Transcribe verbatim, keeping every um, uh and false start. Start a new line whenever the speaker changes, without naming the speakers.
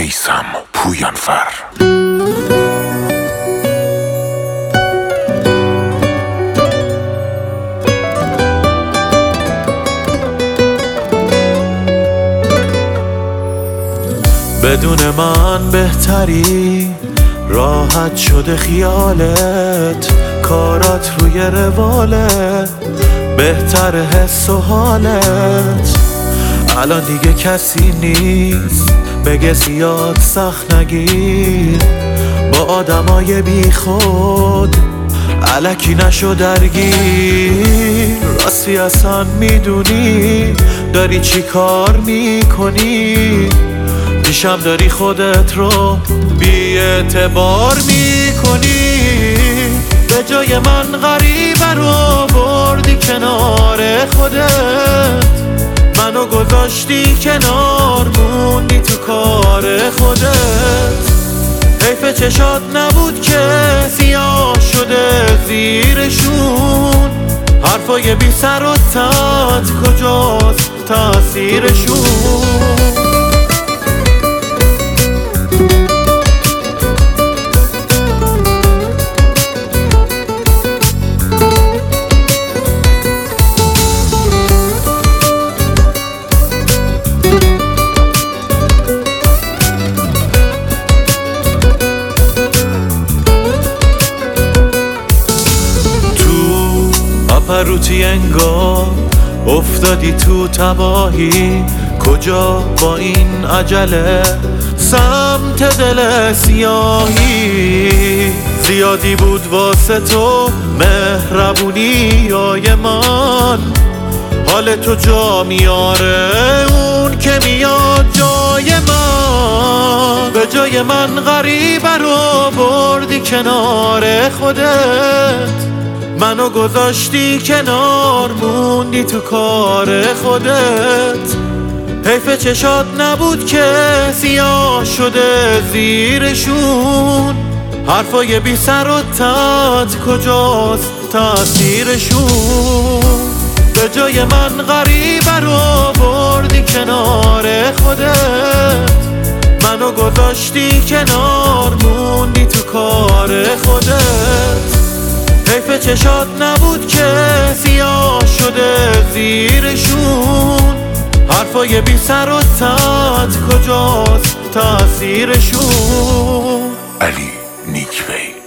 میثم پویانفر.
بدون من بهتری، راحت شده خیالت، کارات روی رواله، بهتر حس و حالت. الان دیگه کسی نیست بگه زیاد سخت نگیر، با آدمای بی خود الکی نشو درگیر. راستی اصلا میدونی داری چی کار میکنی؟ پیشم داری خودت رو بی اعتبار میکنی. به جای من غریبه رو بردی کنار خودت، منو گذاشتی کنار، موندی تو کار خودت. حیف چشات نبود که سیاه شده زیرشون، حرفای بی سر و تت کجاست تأثیرشون؟ پروتی انگار افتادی تو تباهی، کجا با این عجله سمت دل سیاهی؟ زیادی بود واسه تو مهربونی های من، حال تو جا میاره اون که میاد جای من. به جای من غریبه رو بردی کنار خودت، منو گذاشتی کنار، موندی تو کار خودت. حیف چشات نبود که سیاه شده زیرشون، حرفای بی سر و تت کجاست تأثیرشون؟ به جای من غریبه رو بردی کنار خودت، منو گذاشتی کنار، موندی تو کار خودت. حیف چشات نبود که سیاه شده زیرشون، حرفای بی سر و تت کجاست تأثیرشون؟
علی نیکوی.